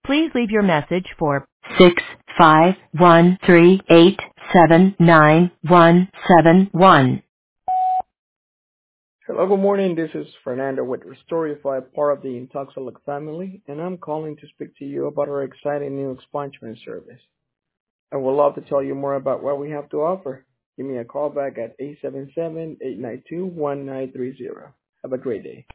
Please leave your message for 65138791171. Hello, good morning. This is Fernando with Restorify, part of the Intoxilog family, and I'm calling to speak to you about our exciting new expungement service. I would love to tell you more about what we have to offer. Give me a call back at 877-892-1930. Have a great day.